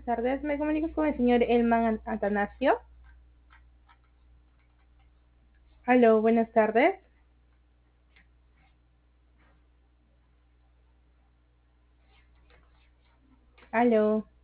tardes. Me comunico con el señor Elman Atanasio. Aló, buenas tardes. Aló.